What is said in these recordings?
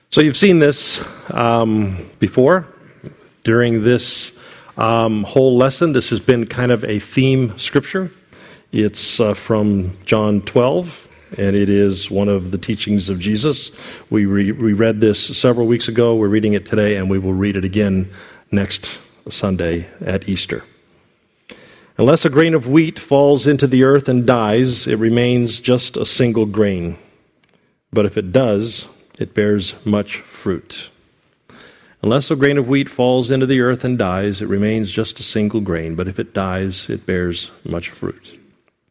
So you've seen this before. During this whole lesson, this has been kind of a theme scripture. It's from John 12, and it is one of the teachings of Jesus. We read this several weeks ago. We're reading it today, and we will read it again next Sunday at Easter. Unless a grain of wheat falls into the earth and dies, it remains just a single grain. But if it does, it bears much fruit. Unless a grain of wheat falls into the earth and dies, it remains just a single grain. But if it dies, it bears much fruit.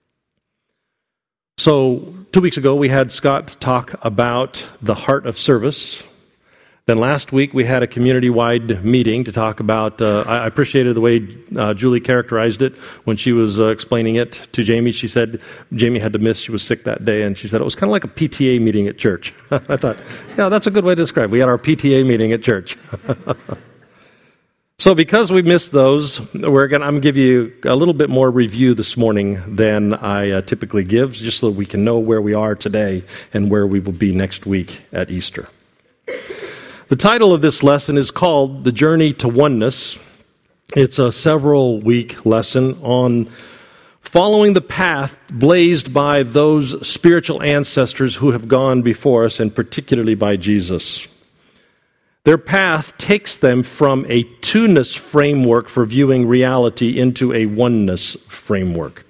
So 2 weeks ago, we had Scott talk about the heart of service. Then last week, we had a community-wide meeting to talk about, I appreciated the way Julie characterized it when she was explaining it to Jamie. She said Jamie had to miss, she was sick that day, and she said it was kind of like a PTA meeting at church. I thought, yeah, that's a good way to describe it. We had our PTA meeting at church. So because we missed those, I'm going to give you a little bit more review this morning than I typically give, just so we can know where we are today and where we will be next week at Easter. The title of this lesson is called The Journey to Oneness. It's a several-week lesson on following the path blazed by those spiritual ancestors who have gone before us, and particularly by Jesus. Their path takes them from a two-ness framework for viewing reality into a oneness framework.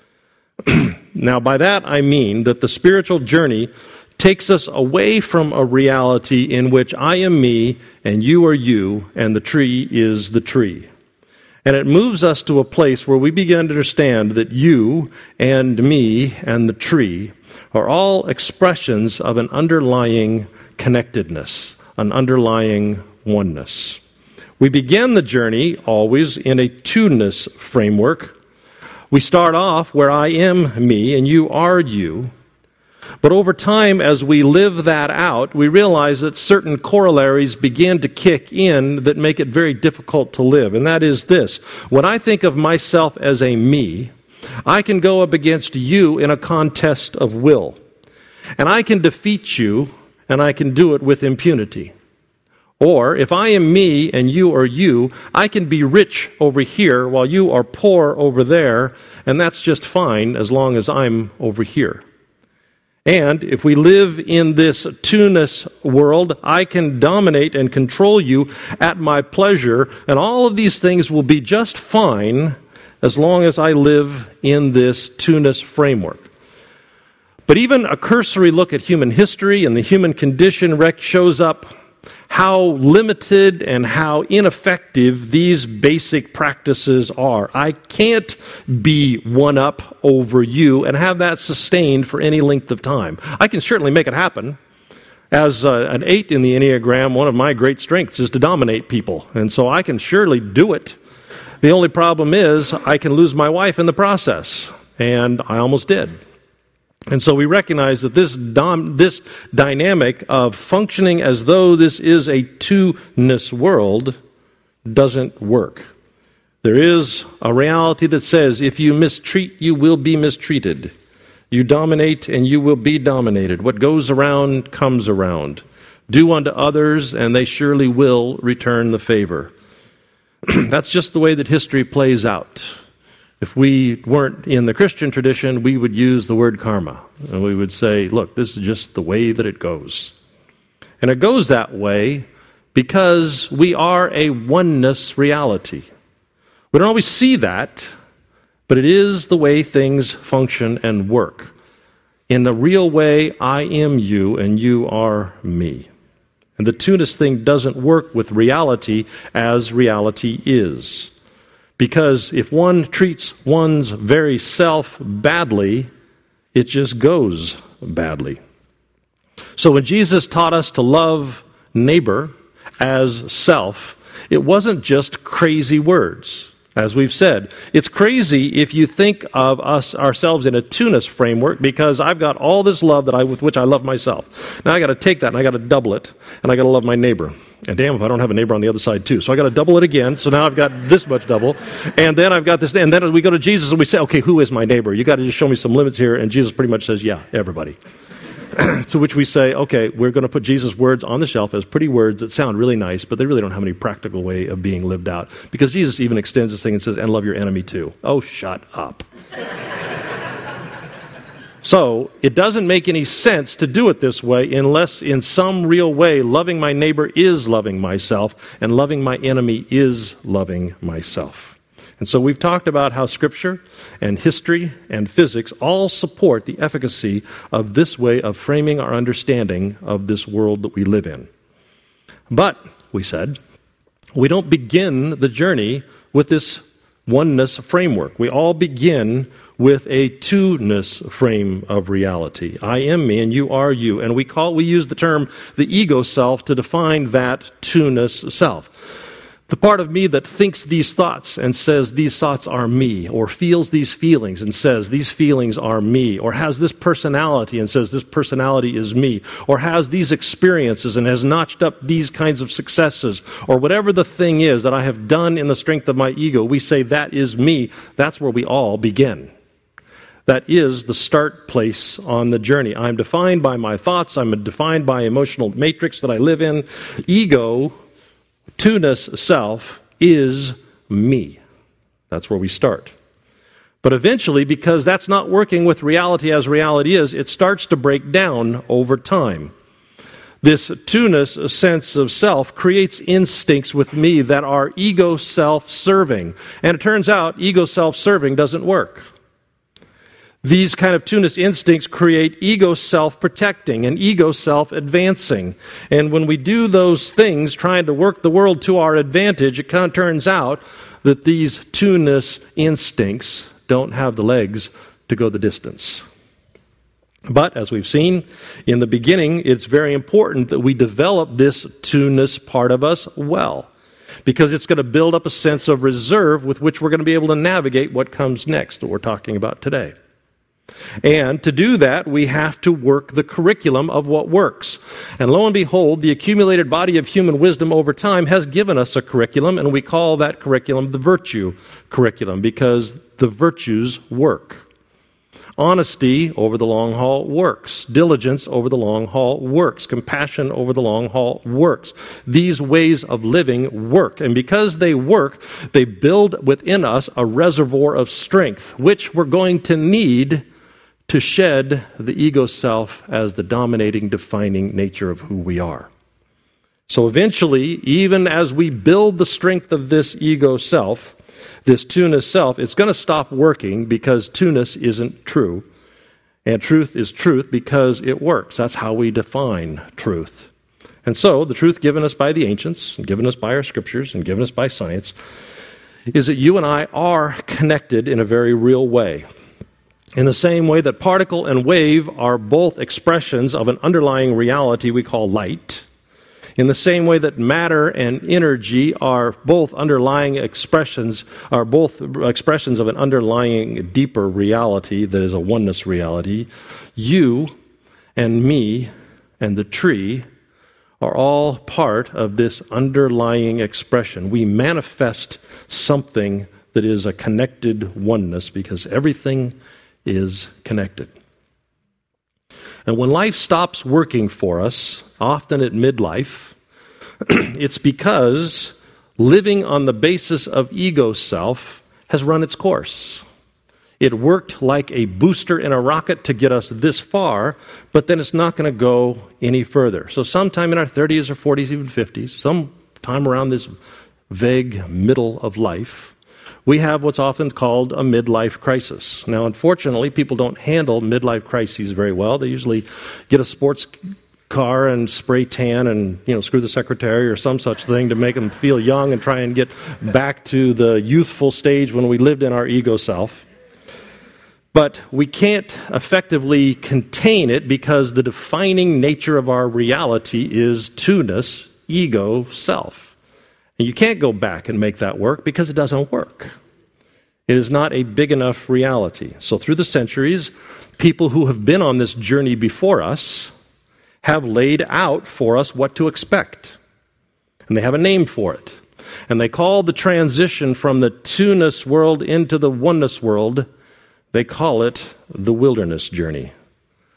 Now, by that I mean that the spiritual journey takes us away from a reality in which I am me and you are you and the tree is the tree. And it moves us to a place where we begin to understand that you and me and the tree are all expressions of an underlying connectedness, an underlying oneness. We begin the journey always in a two-ness framework. We start off where I am me and you are you. But over time, as we live that out, we realize that certain corollaries begin to kick in that make it very difficult to live. And that is this. When I think of myself as a me, I can go up against you in a contest of will. And I can defeat you, and I can do it with impunity. Or, if I am me and you are you, I can be rich over here while you are poor over there, and that's just fine as long as I'm over here. And if we live in this two-ness world, I can dominate and control you at my pleasure, and all of these things will be just fine as long as I live in this two-ness framework. But even a cursory look at human history and the human condition shows up how limited and how ineffective these basic practices are. I can't be one up over you and have that sustained for any length of time. I can certainly make it happen. As an 8 in the Enneagram, one of my great strengths is to dominate people, and so I can surely do it. The only problem is I can lose my wife in the process, and I almost did. And so we recognize that this dynamic of functioning as though this is a two-ness world doesn't work. There is a reality that says if you mistreat, you will be mistreated. You dominate, and you will be dominated. What goes around comes around. Do unto others, and they surely will return the favor. That's just the way that history plays out. If we weren't in the Christian tradition, we would use the word karma. And we would say, look, this is just the way that it goes. And it goes that way because we are a oneness reality. We don't always see that, but it is the way things function and work. In the real way, I am you and you are me. And the two-ness thing doesn't work with reality as reality is. Because if one treats one's very self badly, it just goes badly. So when Jesus taught us to love neighbor as self, it wasn't just crazy words. As we've said, it's crazy if you think of ourselves in a two-ness framework, because I've got all this love with which I love myself. Now I got to take that and I got to double it, and I got to love my neighbor. And damn if I don't have a neighbor on the other side too. So I got to double it again. So now I've got this much double, and then I've got this. And then we go to Jesus and we say, okay, who is my neighbor? You got to just show me some limits here. And Jesus pretty much says, yeah, everybody. To which we say, okay, we're going to put Jesus' words on the shelf as pretty words that sound really nice, but they really don't have any practical way of being lived out. Because Jesus even extends this thing and says, and love your enemy too. Oh, shut up. So it doesn't make any sense to do it this way unless in some real way loving my neighbor is loving myself and loving my enemy is loving myself. And so we've talked about how Scripture and history and physics all support the efficacy of this way of framing our understanding of this world that we live in. But, we said, we don't begin the journey with this oneness framework. We all begin with a two-ness frame of reality. I am me and you are you. And we use the term the ego self to define that two-ness self. The part of me that thinks these thoughts and says these thoughts are me, or feels these feelings and says these feelings are me, or has this personality and says this personality is me, or has these experiences and has notched up these kinds of successes, or whatever the thing is that I have done in the strength of my ego, we say that is me. That's where we all begin. That is the start place on the journey. I'm defined by my thoughts. I'm defined by emotional matrix that I live in. Ego, two-ness self, is me. That's where we start. But eventually, because that's not working with reality as reality is, it starts to break down over time. This two-ness sense of self creates instincts with me that are ego self-serving. And it turns out ego self-serving doesn't work. These kind of two-ness instincts create ego self-protecting and ego self-advancing. And when we do those things, trying to work the world to our advantage, it kind of turns out that these two-ness instincts don't have the legs to go the distance. But, as we've seen in the beginning, it's very important that we develop this two-ness part of us well, because it's going to build up a sense of reserve with which we're going to be able to navigate what comes next that we're talking about today. And to do that, we have to work the curriculum of what works. And lo and behold, the accumulated body of human wisdom over time has given us a curriculum, and we call that curriculum the virtue curriculum, because the virtues work. Honesty over the long haul works. Diligence over the long haul works. Compassion over the long haul works. These ways of living work. And because they work, they build within us a reservoir of strength, which we're going to need to shed the ego self as the dominating, defining nature of who we are. So eventually, even as we build the strength of this ego self, this two-ness self, it's going to stop working because two-ness isn't true. And truth is truth because it works. That's how we define truth. And so, the truth given us by the ancients, and given us by our scriptures, and given us by science, is that you and I are connected in a very real way. In the same way that particle and wave are both expressions of an underlying reality we call light, in the same way that matter and energy are both expressions of an underlying deeper reality that is a oneness reality, you and me and the tree are all part of this underlying expression. We manifest something that is a connected oneness because everything is connected. And when life stops working for us, often at midlife, it's because living on the basis of ego self has run its course. It worked like a booster in a rocket to get us this far, but then it's not going to go any further. So sometime in our 30s or 40s, even 50s, sometime around this vague middle of life, we have what's often called a midlife crisis. Now, unfortunately, people don't handle midlife crises very well. They usually get a sports car and spray tan and screw the secretary or some such thing to make them feel young and try and get back to the youthful stage when we lived in our ego self. But we can't effectively contain it because the defining nature of our reality is two-ness, ego, self. And you can't go back and make that work because it doesn't work. It is not a big enough reality. So through the centuries, people who have been on this journey before us have laid out for us what to expect. And they have a name for it. And they call the transition from the two-ness world into the oneness world, they call it the wilderness journey.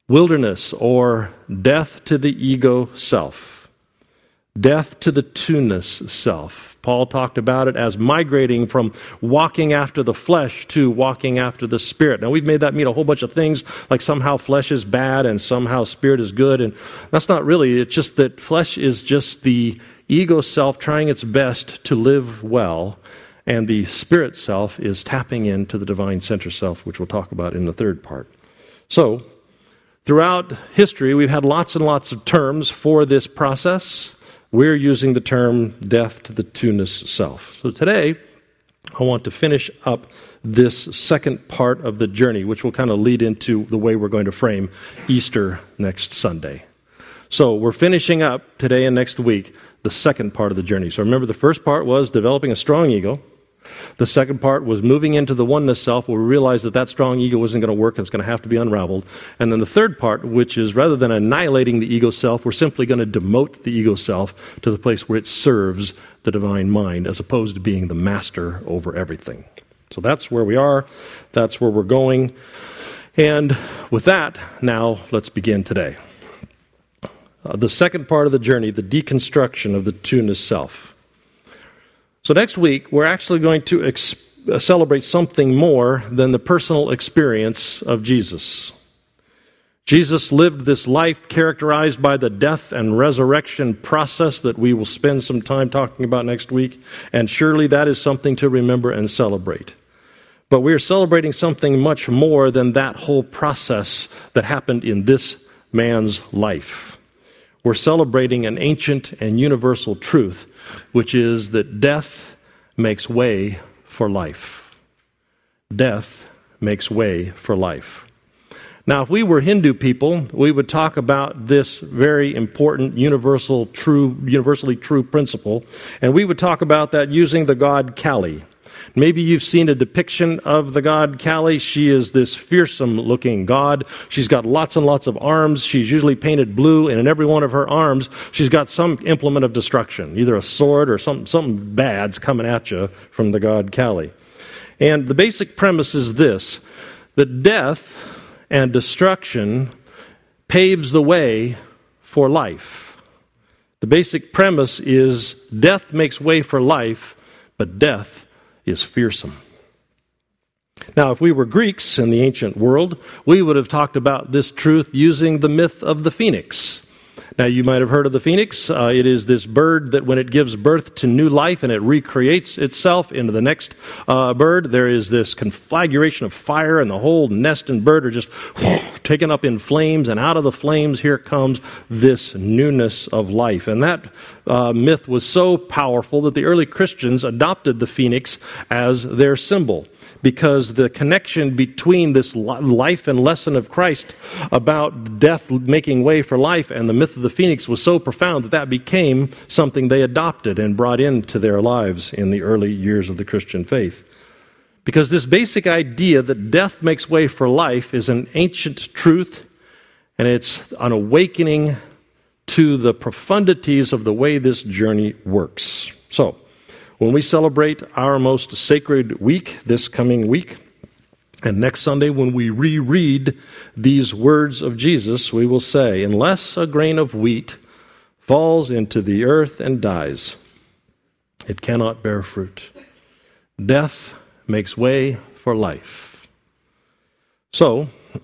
wilderness, or death to the ego self, death to the two-ness self. Paul talked about it as migrating from walking after the flesh to walking after the Spirit. Now, we've made that mean a whole bunch of things, like somehow flesh is bad and somehow Spirit is good, and that's not really. It's just that flesh is just the ego self trying its best to live well, and the Spirit self is tapping into the divine center self, which we'll talk about in the third part. So, throughout history, we've had lots and lots of terms for this process. We're using the term death to the two-ness self. So today, I want to finish up this second part of the journey, which will kind of lead into the way we're going to frame Easter next Sunday. So we're finishing up today and next week the second part of the journey. So remember, the first part was developing a strong ego. The second part was moving into the oneness self, where we realized that that strong ego wasn't going to work and it's going to have to be unraveled. And then the third part, which is rather than annihilating the ego self, we're simply going to demote the ego self to the place where it serves the divine mind, as opposed to being the master over everything. So that's where we are. That's where we're going. And with that, now let's begin today. The second part of the journey, the deconstruction of the two-ness self. So next week, we're actually going to celebrate something more than the personal experience of Jesus. Jesus lived this life characterized by the death and resurrection process that we will spend some time talking about next week, and surely that is something to remember and celebrate. But we are celebrating something much more than that whole process that happened in this man's life. We're celebrating an ancient and universal truth, which is that death makes way for life. Death makes way for life. Now, if we were Hindu people, we would talk about this very important universally true principle, and we would talk about that using the god Kali. Maybe you've seen a depiction of the god Kali. She is this fearsome-looking god. She's got lots and lots of arms. She's usually painted blue, and in every one of her arms, she's got some implement of destruction, either a sword or something bad's coming at you from the god Kali. And the basic premise is this, that death and destruction paves the way for life. The basic premise is death makes way for life, but death is fearsome. Now, if we were Greeks in the ancient world, we would have talked about this truth using the myth of the phoenix. Now, you might have heard of the phoenix. It is this bird that when it gives birth to new life and it recreates itself into the next bird, there is this conflagration of fire, and the whole nest and bird are just taken up in flames, and out of the flames here comes this newness of life. And that myth was so powerful that the early Christians adopted the phoenix as their symbol, because the connection between this life and lesson of Christ about death making way for life and the myth of the phoenix was so profound that that became something they adopted and brought into their lives in the early years of the Christian faith. Because this basic idea that death makes way for life is an ancient truth, and it's an awakening to the profundities of the way this journey works. So, when we celebrate our most sacred week, this coming week, and next Sunday when we reread these words of Jesus, we will say, "Unless a grain of wheat falls into the earth and dies, it cannot bear fruit. Death makes way for life." So,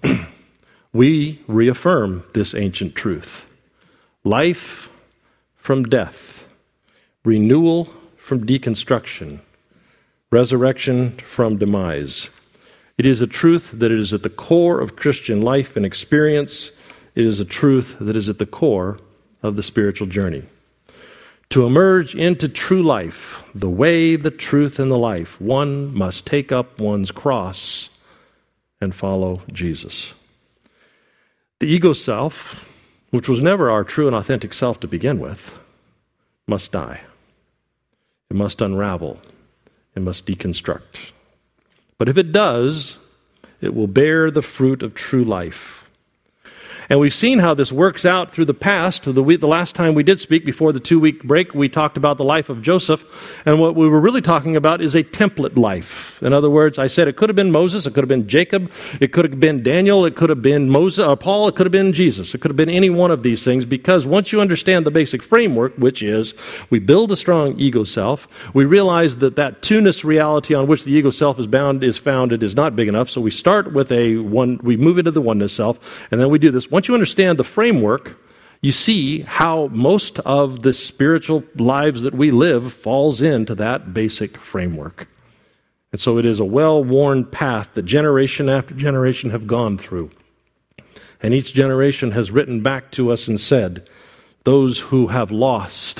we reaffirm this ancient truth. Life from death, renewal from deconstruction, resurrection from demise. It is a truth that is at the core of Christian life and experience. It is a truth that is at the core of the spiritual journey. To emerge into true life, the way, the truth, and the life, one must take up one's cross and follow Jesus. The ego self, which was never our true and authentic self to begin with, must die. It must unravel. It must deconstruct. But if it does, it will bear the fruit of true life. And we've seen how this works out through the past. The last time we did speak, before the 2-week break, we talked about the life of Joseph. And what we were really talking about is a template life. In other words, I said it could have been Moses, it could have been Jacob, it could have been Daniel, it could have been Paul, it could have been Jesus. It could have been any one of these things, because once you understand the basic framework, which is we build a strong ego self, we realize that two-ness reality on which the ego self is founded is not big enough. So we start with we move into the oneness self, and then we do this. Once you understand the framework, you see how most of the spiritual lives that we live falls into that basic framework. And so it is a well-worn path that generation after generation have gone through. And each generation has written back to us and said, those who have lost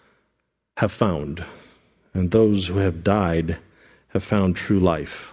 have found, and those who have died have found true life.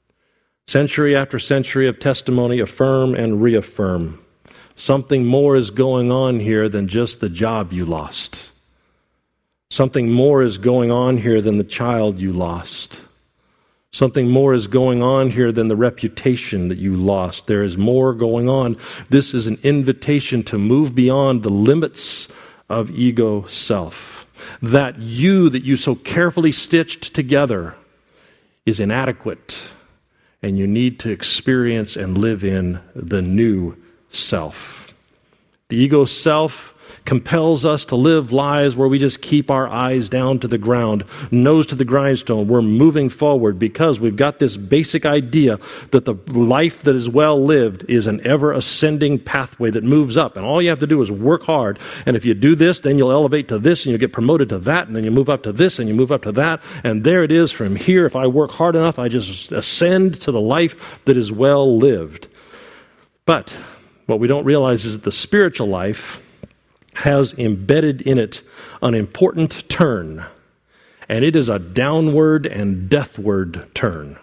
Century after century of testimony affirm and reaffirm. Something more is going on here than just the job you lost. Something more is going on here than the child you lost. Something more is going on here than the reputation that you lost. There is more going on. This is an invitation to move beyond the limits of ego self. That you so carefully stitched together is inadequate, and you need to experience and live in the new self. The ego self compels us to live lives where we just keep our eyes down to the ground, nose to the grindstone. We're moving forward because we've got this basic idea that the life that is well lived is an ever-ascending pathway that moves up. And all you have to do is work hard. And if you do this, then you'll elevate to this, and you'll get promoted to that, and then you move up to this, and you move up to that. And there it is from here. If I work hard enough, I just ascend to the life that is well lived. But what we don't realize is that the spiritual life has embedded in it an important turn, and it is a downward and deathward turn.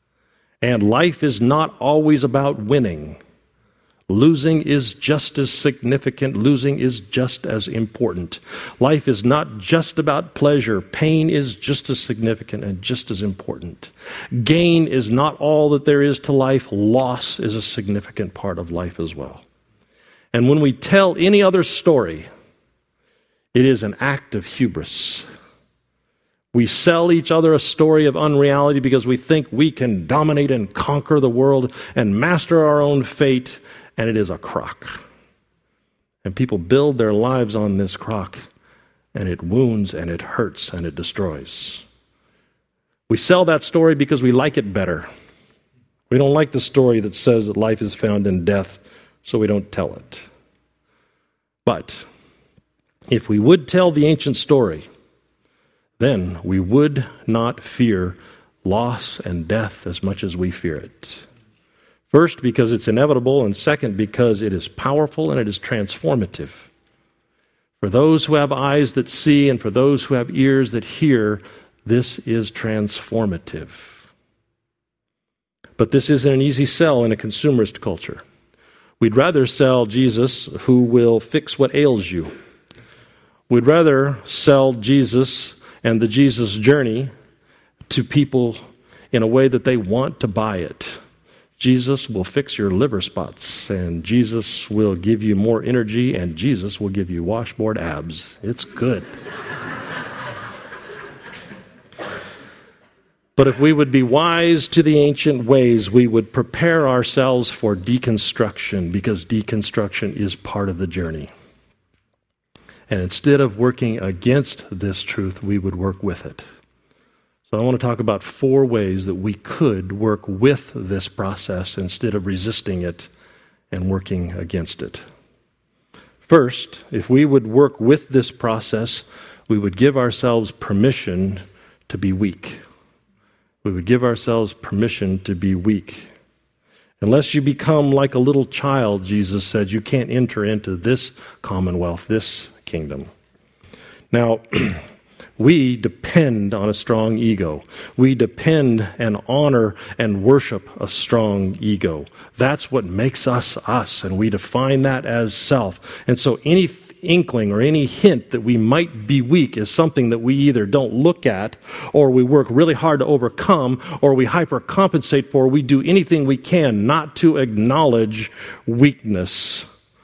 And life is not always about winning. Losing is just as significant. Losing is just as important. Life is not just about pleasure. Pain is just as significant and just as important. Gain is not all that there is to life. Loss is a significant part of life as well. And when we tell any other story, it is an act of hubris. We sell each other a story of unreality because we think we can dominate and conquer the world and master our own fate, and it is a crock. And people build their lives on this crock, and it wounds and it hurts and it destroys. We sell that story because we like it better. We don't like the story that says that life is found in death, so we don't tell it. But if we would tell the ancient story, then we would not fear loss and death as much as we fear it. First, because it's inevitable, and second, because it is powerful and it is transformative. For those who have eyes that see and for those who have ears that hear, this is transformative. But this isn't an easy sell in a consumerist culture. We'd rather sell Jesus who will fix what ails you. We'd rather sell Jesus and the Jesus journey to people in a way that they want to buy it. Jesus will fix your liver spots, and Jesus will give you more energy, and Jesus will give you washboard abs. It's good. But if we would be wise to the ancient ways, we would prepare ourselves for deconstruction, because deconstruction is part of the journey. And instead of working against this truth, we would work with it. So I want to talk about 4 ways that we could work with this process instead of resisting it and working against it. First, if we would work with this process, we would give ourselves permission to be weak. We would give ourselves permission to be weak. Unless you become like a little child, Jesus said, you can't enter into this commonwealth, this kingdom. Now, we depend on a strong ego. We depend and honor and worship a strong ego. That's what makes us us, and we define that as self. And so any inkling or any hint that we might be weak is something that we either don't look at, or we work really hard to overcome, or we hypercompensate for. We do anything we can not to acknowledge weakness.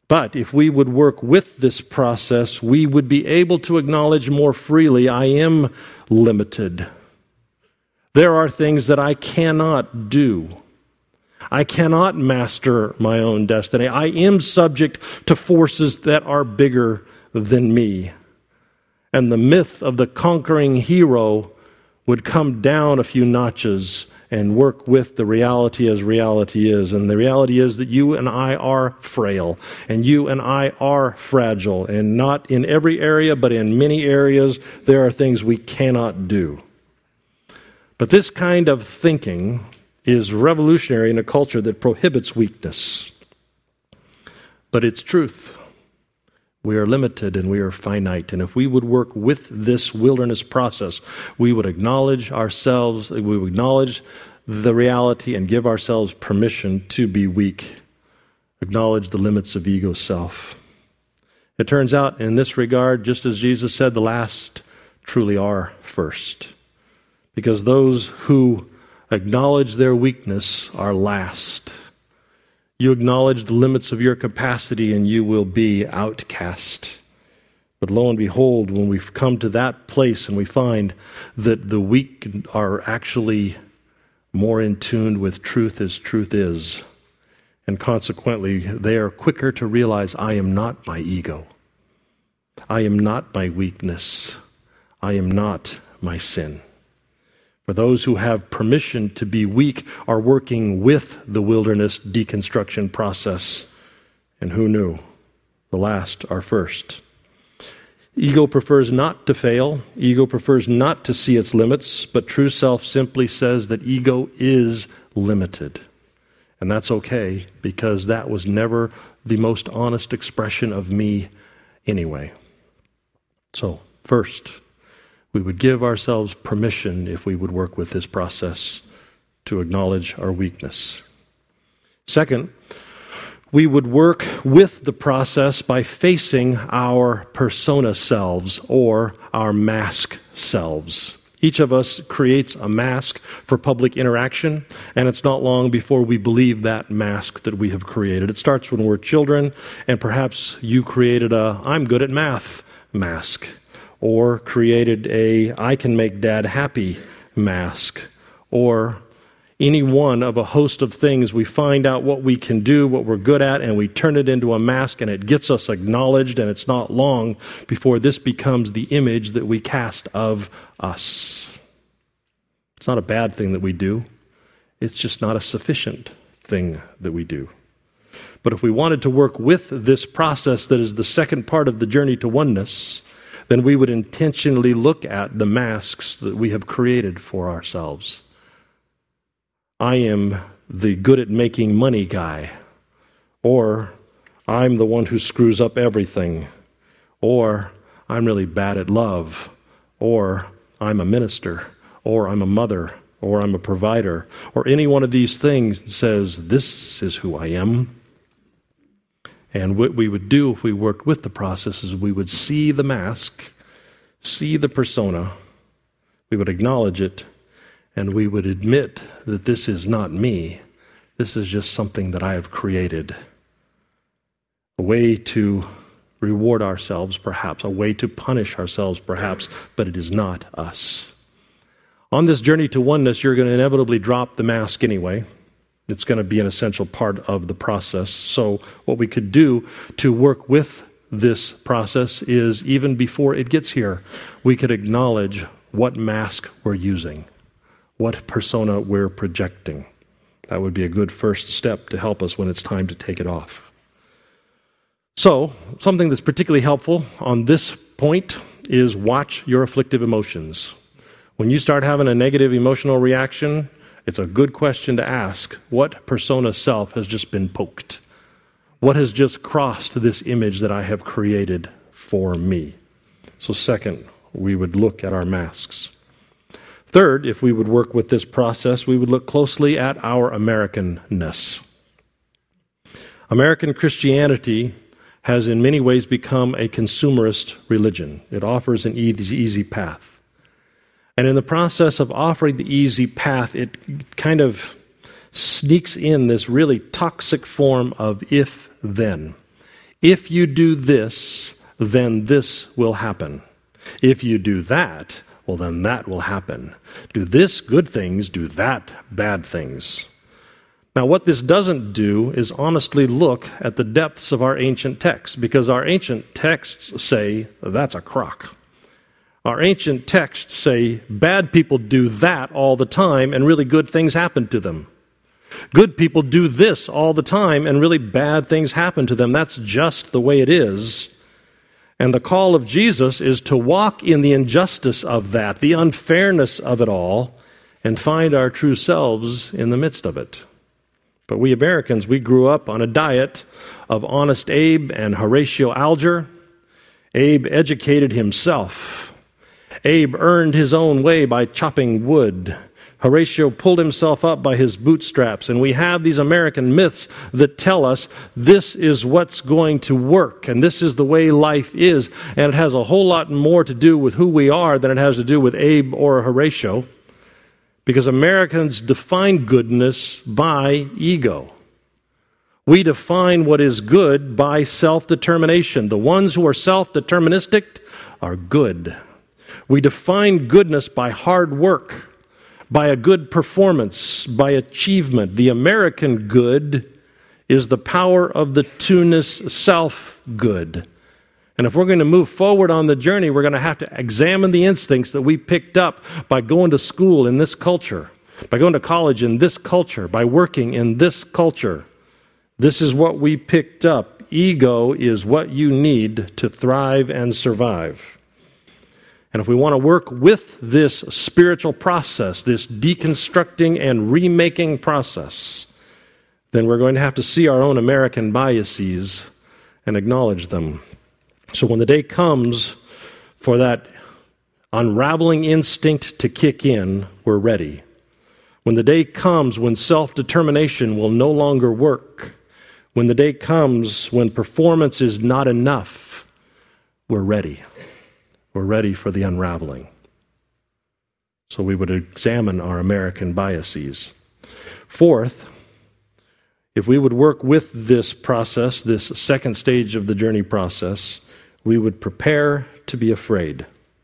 But if we would work with this process, we would be able to acknowledge more freely, I am limited. There are things that I cannot do. I cannot master my own destiny. I am subject to forces that are bigger than me. And the myth of the conquering hero would come down a few notches and work with the reality as reality is. And the reality is that you and I are frail, and you and I are fragile, and not in every area, but in many areas, there are things we cannot do. But this kind of thinking is revolutionary in a culture that prohibits weakness. But it's truth. We are limited and we are finite. And if we would work with this wilderness process, we would acknowledge ourselves, we would acknowledge the reality and give ourselves permission to be weak. Acknowledge the limits of ego self. It turns out in this regard, just as Jesus said, the last truly are first. Because those who acknowledge their weakness are last. You acknowledge the limits of your capacity and you will be outcast. But lo and behold, when we've come to that place and we find that the weak are actually more in tune with truth as truth is, and consequently they are quicker to realize, I am not my ego. I am not my weakness. I am not my sin. For those who have permission to be weak are working with the wilderness deconstruction process. And who knew? The last are first. Ego prefers not to fail. Ego prefers not to see its limits, but true self simply says that ego is limited. And that's okay, because that was never the most honest expression of me anyway. So, first, we would give ourselves permission, if we would work with this process, to acknowledge our weakness. Second, we would work with the process by facing our persona selves or our mask selves. Each of us creates a mask for public interaction, and it's not long before we believe that mask that we have created. It starts when we're children, and perhaps you created a "I'm good at math" mask, or created a "I can make dad happy" mask, or any one of a host of things. We find out what we can do, what we're good at, and we turn it into a mask, and it gets us acknowledged, and it's not long before this becomes the image that we cast of us. It's not a bad thing that we do. It's just not a sufficient thing that we do. But if we wanted to work with this process that is the second part of the journey to oneness, then we would intentionally look at the masks that we have created for ourselves. I am the good at making money guy, or I'm the one who screws up everything, or I'm really bad at love, or I'm a minister, or I'm a mother, or I'm a provider, or any one of these things that says, this is who I am. And what we would do if we worked with the process is we would see the mask, see the persona, we would acknowledge it, and we would admit that this is not me. This is just something that I have created. A way to reward ourselves, perhaps. A way to punish ourselves, perhaps. But it is not us. On this journey to oneness, you're going to inevitably drop the mask anyway. It's going to be an essential part of the process. So what we could do to work with this process is, even before it gets here, we could acknowledge what mask we're using, what persona we're projecting. That would be a good first step to help us when it's time to take it off. So, something that's particularly helpful on this point is watch your afflictive emotions. When you start having a negative emotional reaction, it's a good question to ask, what persona self has just been poked? What has just crossed this image that I have created for me? So second, we would look at our masks. Third, if we would work with this process, we would look closely at our Americanness. American Christianity has in many ways become a consumerist religion. It offers an easy path. And in the process of offering the easy path, it kind of sneaks in this really toxic form of if-then. If you do this, then this will happen. If you do that, well, then that will happen. Do this, good things. Do that, bad things. Now, what this doesn't do is honestly look at the depths of our ancient texts, because our ancient texts say that's a crock. Our ancient texts say bad people do that all the time and really good things happen to them. Good people do this all the time and really bad things happen to them. That's just the way it is. And the call of Jesus is to walk in the injustice of that, the unfairness of it all, and find our true selves in the midst of it. But we Americans, we grew up on a diet of Honest Abe and Horatio Alger. Abe educated himself. Abe earned his own way by chopping wood. Horatio pulled himself up by his bootstraps, and we have these American myths that tell us this is what's going to work, and this is the way life is, and it has a whole lot more to do with who we are than it has to do with Abe or Horatio, because Americans define goodness by ego. We define what is good by self-determination. The ones who are self-deterministic are good. We define goodness by hard work, by a good performance, by achievement. The American good is the power of the two-ness self-good. And if we're going to move forward on the journey, we're going to have to examine the instincts that we picked up by going to school in this culture, by going to college in this culture, by working in this culture. This is what we picked up. Ego is what you need to thrive and survive. And if we want to work with this spiritual process, this deconstructing and remaking process, then we're going to have to see our own American biases and acknowledge them. So when the day comes for that unraveling instinct to kick in, we're ready. When the day comes when self-determination will no longer work, when the day comes when performance is not enough, we're ready. We're ready for the unraveling. So we would examine our American biases. Fourth, if we would work with this process, this second stage of the journey process, we would prepare to be afraid.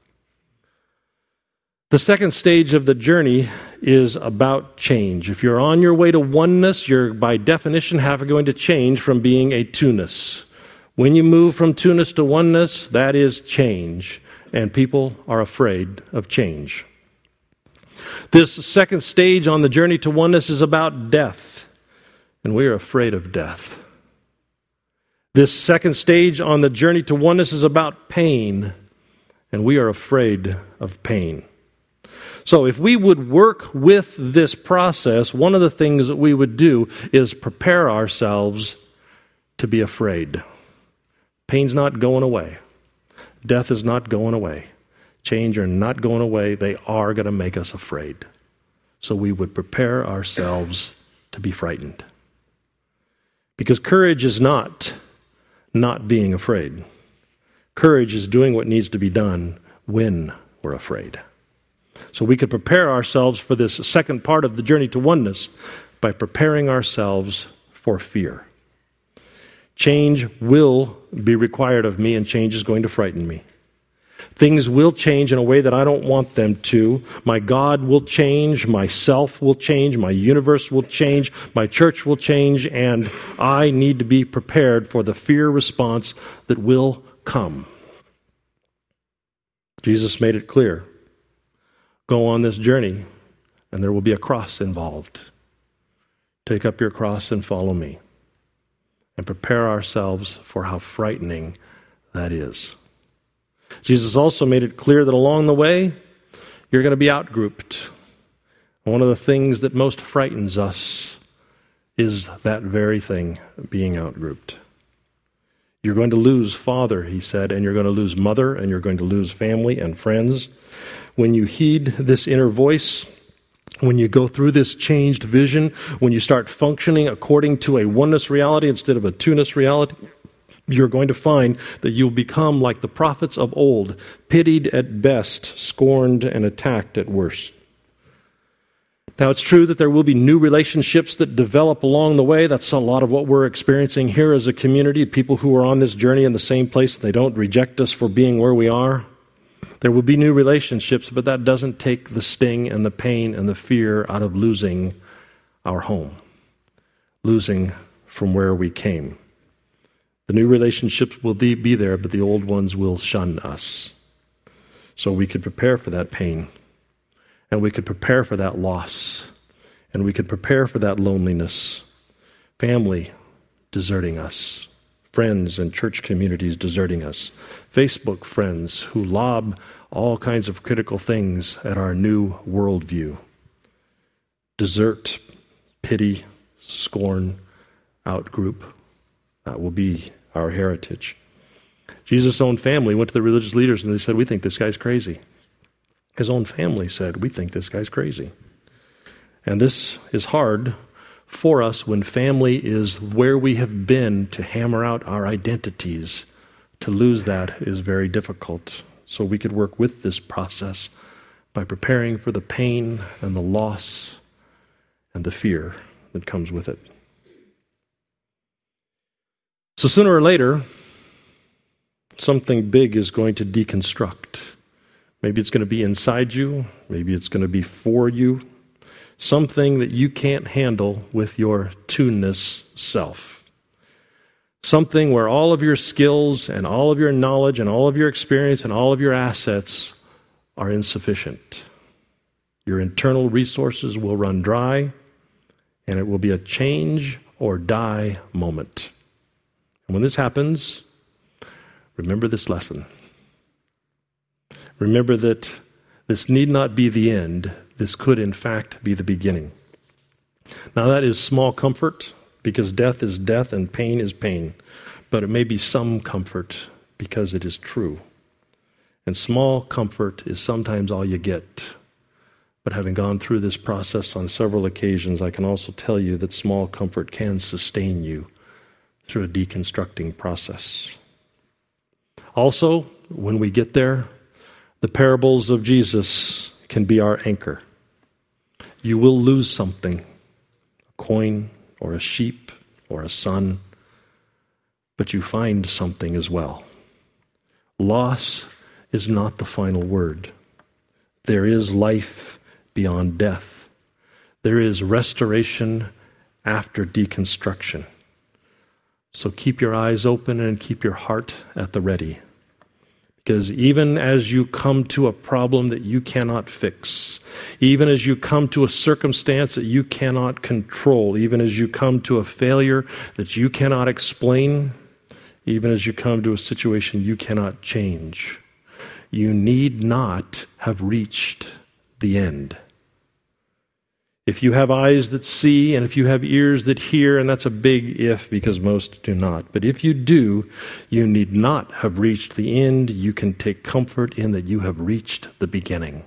The second stage of the journey is about change. If you're on your way to oneness, you're by definition going to change from being a two-ness. When you move from two-ness to oneness, that is change, and people are afraid of change. This second stage on the journey to oneness is about death, and we are afraid of death. This second stage on the journey to oneness is about pain, and we are afraid of pain. So if we would work with this process, one of the things that we would do is prepare ourselves to be afraid. Pain's not going away. Death is not going away. Change are not going away. They are going to make us afraid. So we would prepare ourselves to be frightened. Because courage is not being afraid. Courage is doing what needs to be done when we're afraid. So we could prepare ourselves for this second part of the journey to oneness by preparing ourselves for fear. Change will be required of me, and change is going to frighten me. Things will change in a way that I don't want them to. My God will change, myself will change, my universe will change, my church will change, and I need to be prepared for the fear response that will come. Jesus made it clear. Go on this journey, and there will be a cross involved. Take up your cross and follow me. And prepare ourselves for how frightening that is. Jesus also made it clear that along the way, you're going to be outgrouped. One of the things that most frightens us is that very thing, being outgrouped. You're going to lose father, he said, and you're going to lose mother, and you're going to lose family and friends. When you heed this inner voice, when you go through this changed vision, when you start functioning according to a oneness reality instead of a two-ness reality, you're going to find that you'll become like the prophets of old, pitied at best, scorned and attacked at worst. Now, it's true that there will be new relationships that develop along the way. That's a lot of what we're experiencing here as a community, people who are on this journey in the same place. They don't reject us for being where we are. There will be new relationships, but that doesn't take the sting and the pain and the fear out of losing our home, losing from where we came. The new relationships will be there, but the old ones will shun us. So we could prepare for that pain. And we could prepare for that loss. And we could prepare for that loneliness. Family deserting us. Friends and church communities deserting us. Facebook friends who lob all kinds of critical things at our new worldview. Desert, pity, scorn, outgroup. That will be our heritage. Jesus' own family went to the religious leaders and they said, "We think this guy's crazy." His own family said, "We think this guy's crazy." And this is hard for us when family is where we have been to hammer out our identities. To lose that is very difficult. So we could work with this process by preparing for the pain and the loss and the fear that comes with it. So sooner or later, something big is going to deconstruct. Maybe it's going to be inside you. Maybe it's going to be for you. Something that you can't handle with your tuneless self. Something where all of your skills and all of your knowledge and all of your experience and all of your assets are insufficient. Your internal resources will run dry, and it will be a change or die moment. And when this happens, remember this lesson. Remember that this need not be the end. This could, in fact, be the beginning. Now, that is small comfort, because death is death and pain is pain. But it may be some comfort because it is true. And small comfort is sometimes all you get. But having gone through this process on several occasions, I can also tell you that small comfort can sustain you through a deconstructing process. Also, when we get there, the parables of Jesus can be our anchor. You will lose something, a coin or a sheep or a son, but you find something as well. Loss is not the final word. There is life beyond death. There is restoration after deconstruction. So keep your eyes open and keep your heart at the ready. Because even as you come to a problem that you cannot fix, even as you come to a circumstance that you cannot control, even as you come to a failure that you cannot explain, even as you come to a situation you cannot change, you need not have reached the end. If you have eyes that see and if you have ears that hear, and that's a big if because most do not, but if you do, you need not have reached the end. You can take comfort in that you have reached the beginning.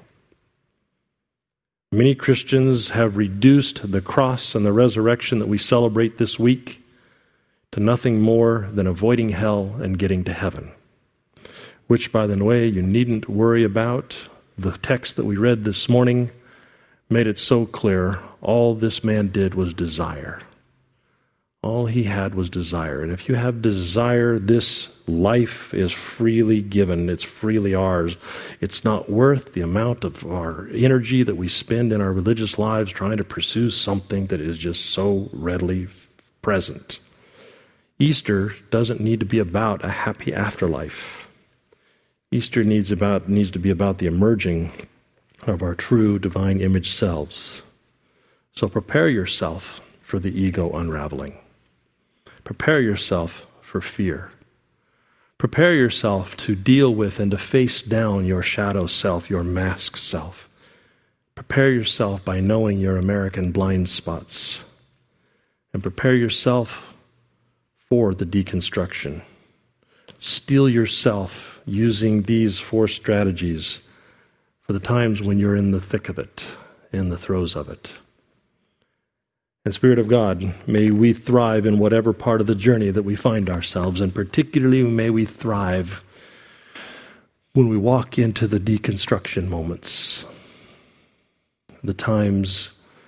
Many Christians have reduced the cross and the resurrection that we celebrate this week to nothing more than avoiding hell and getting to heaven, which, by the way, you needn't worry about. The text that we read this morning made it so clear. All this man did was desire. All he had was desire. And if you have desire, this life is freely given. It's freely ours. It's not worth the amount of our energy that we spend in our religious lives trying to pursue something that is just so readily present. Easter doesn't need to be about a happy afterlife. Easter needs to be about the emerging of our true divine image selves. So prepare yourself for the ego unraveling. Prepare yourself for fear. Prepare yourself to deal with and to face down your shadow self, your mask self. Prepare yourself by knowing your American blind spots. And prepare yourself for the deconstruction. Steel yourself using these 4 strategies for the times when you're in the thick of it, in the throes of it. And Spirit of God, may we thrive in whatever part of the journey that we find ourselves, and particularly may we thrive when we walk into the deconstruction moments, the times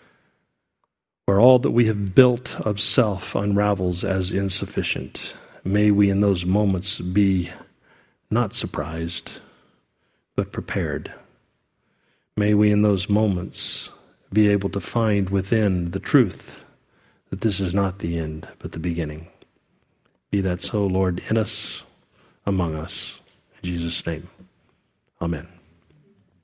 where all that we have built of self unravels as insufficient. May we in those moments be not surprised, but prepared. May we in those moments be able to find within the truth that this is not the end, but the beginning. Be that so, Lord, in us, among us. In Jesus' name, amen.